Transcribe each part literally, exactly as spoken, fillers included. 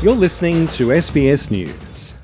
You're listening to S B S News.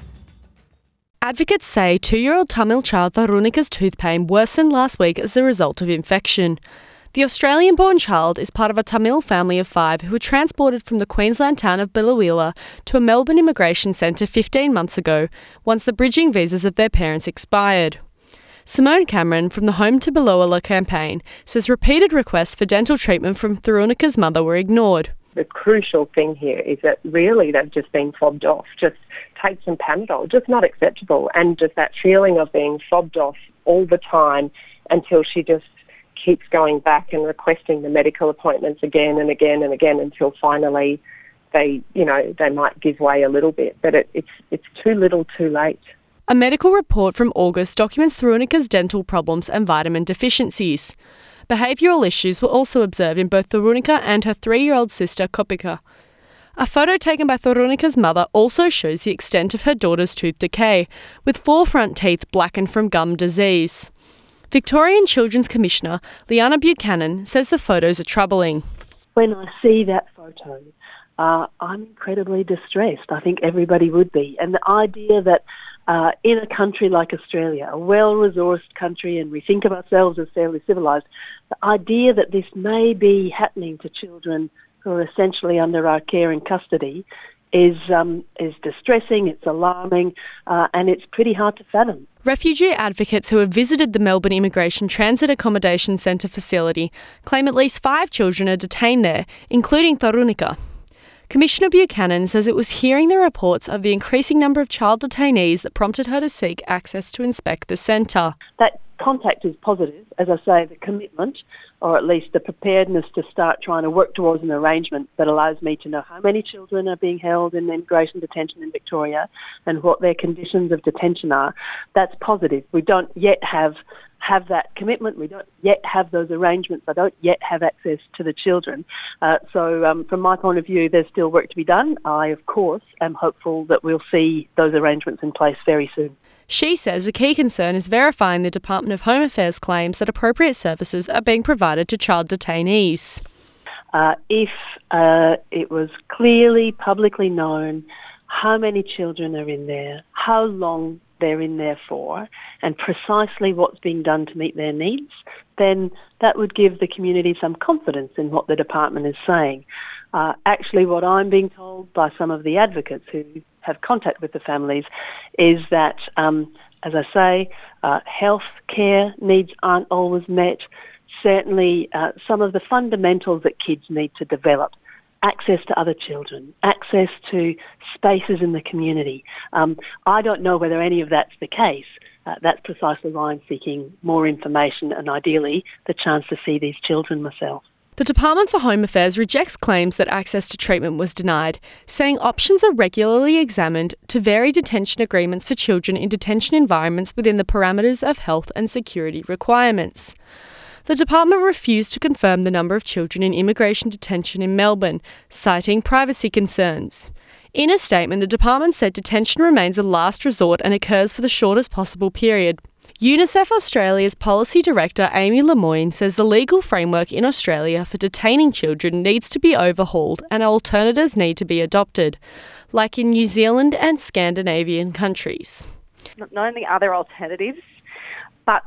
Advocates say two-year-old Tamil child Varunika's tooth pain worsened last week as a result of infection. The Australian-born child is part of a Tamil family of five who were transported from the Queensland town of Biloela to a Melbourne immigration centre fifteen months ago, once the bridging visas of their parents expired. Simone Cameron from the Home to Biloela campaign says repeated requests for dental treatment from Varunika's mother were ignored. The crucial thing here is that really they've just been fobbed off. Just take some Panadol, just not acceptable. And just that feeling of being fobbed off all the time until she just keeps going back and requesting the medical appointments again and again and again until finally they, you know, they might give way a little bit. But it, it's it's too little too late. A medical report from August documents Varunika's dental problems and vitamin deficiencies. Behavioural issues were also observed in both Varunika and her three-year-old sister Kopika. A photo taken by Varunika's mother also shows the extent of her daughter's tooth decay, with four front teeth blackened from gum disease. Victorian Children's Commissioner Liana Buchanan says the photos are troubling. When I see that photo, uh, I'm incredibly distressed. I think everybody would be. And the idea that uh, in a country like Australia, a well-resourced country, and we think of ourselves as fairly civilised, the idea that this may be happening to children who are essentially under our care and custody is um, is distressing, it's alarming, uh, and it's pretty hard to fathom. Refugee advocates who have visited the Melbourne Immigration Transit Accommodation Centre facility claim at least five children are detained there, including Varunika. Commissioner Buchanan says it was hearing the reports of the increasing number of child detainees that prompted her to seek access to inspect the centre. That contact is positive. As I say, the commitment, or at least the preparedness to start trying to work towards an arrangement that allows me to know how many children are being held in immigration detention in Victoria and what their conditions of detention are, that's positive. We don't yet have have that commitment. We don't yet have those arrangements. I don't yet have access to the children. Uh, so um, from my point of view, there's still work to be done. I, of course, am hopeful that we'll see those arrangements in place very soon. She says a key concern is verifying the Department of Home Affairs claims that appropriate services are being provided to child detainees. Uh, if uh, it was clearly publicly known how many children are in there, how long they're in there for, and precisely what's being done to meet their needs, then that would give the community some confidence in what the department is saying. Uh, actually, what I'm being told by some of the advocates who have contact with the families is that, um, as I say, uh, health care needs aren't always met. Certainly, uh, some of the fundamentals that kids need to develop, access to other children, access to spaces in the community. Um, I don't know whether any of that's the case. Uh, that's precisely why I'm seeking more information and ideally the chance to see these children myself. The Department for Home Affairs rejects claims that access to treatment was denied, saying options are regularly examined to vary detention agreements for children in detention environments within the parameters of health and security requirements. The department refused to confirm the number of children in immigration detention in Melbourne, citing privacy concerns. In a statement, the department said detention remains a last resort and occurs for the shortest possible period. UNICEF Australia's Policy Director Amy Lemoyne says the legal framework in Australia for detaining children needs to be overhauled and alternatives need to be adopted, like in New Zealand and Scandinavian countries. Not only are there alternatives, but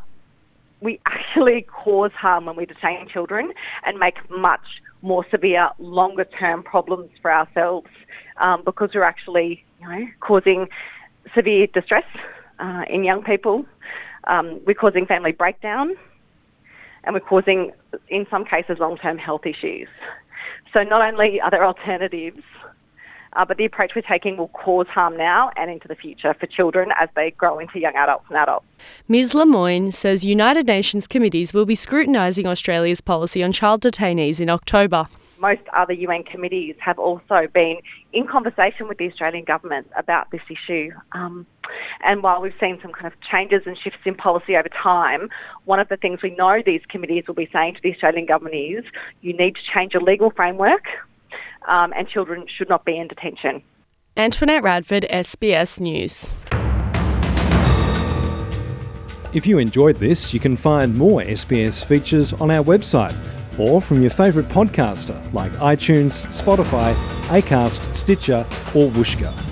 we actually cause harm when we detain children and make much more severe, longer-term problems for ourselves um, because we're actually, you know, causing severe distress uh, in young people. Um, we're causing family breakdown, and we're causing, in some cases, long-term health issues. So not only are there alternatives, uh, but the approach we're taking will cause harm now and into the future for children as they grow into young adults and adults. Ms Lemoyne says United Nations committees will be scrutinising Australia's policy on child detainees in October. Most other U N committees have also been in conversation with the Australian government about this issue. Um, and while we've seen some kind of changes and shifts in policy over time, one of the things we know these committees will be saying to the Australian government is you need to change your legal framework um, and children should not be in detention. Antoinette Radford, S B S News. If you enjoyed this, you can find more S B S features on our website, or from your favourite podcaster like iTunes, Spotify, Acast, Stitcher or Whooshkaa.